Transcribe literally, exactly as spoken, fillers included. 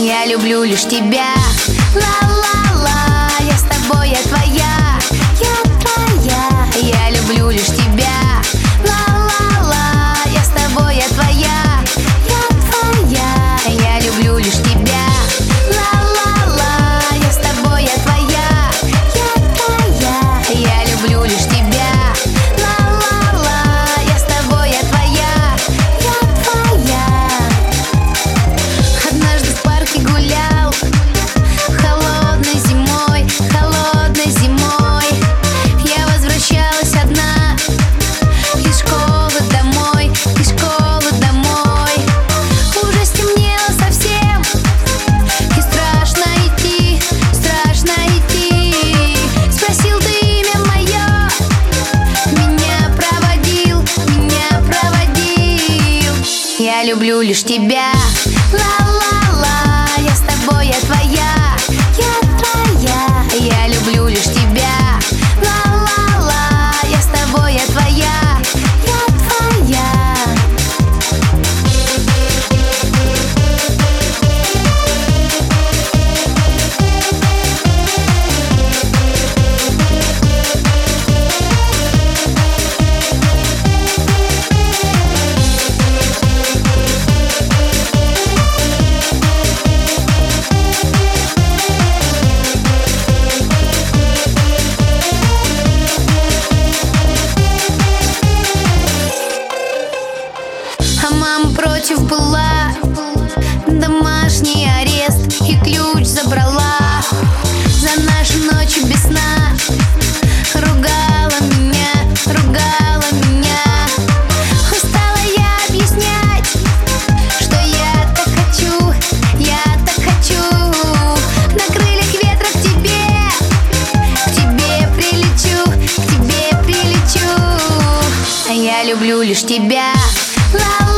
Я люблю лишь тебя. Ла-ла-ла, я с тобой, я твоя, я твоя. Я люблю лишь тебя. Ла-ла-ла, я с тобой, я твоя, я твоя. Я люблю лишь тебя. Ла-ла-ла, я с тобой, я твоя, я твоя. Я люблю лишь тебя. Ла-ла-ла, я с тобой, я твоя, я твоя. Однажды в парке гулял холодной зимой, холодной зимой. Я возвращалась одна из школы домой, из школы домой. Уже стемнело совсем, и страшно идти, страшно идти. Спросил ты имя мое, меня проводил, меня проводил. Я люблю лишь тебя. Ла-ла-ла, я с тобой, я твоя, я твоя. Я люблю лишь тебя. Ла-ла-ла, я с тобой, я твоя, я твоя. А мама против была, домашний арест и ключ забрала. За наши ночи без сна ругала меня, ругала меня. Устала я объяснять, что я так хочу, я так хочу. На крыльях ветра к тебе, к тебе прилечу, к тебе прилечу. А я люблю лишь тебя. Ла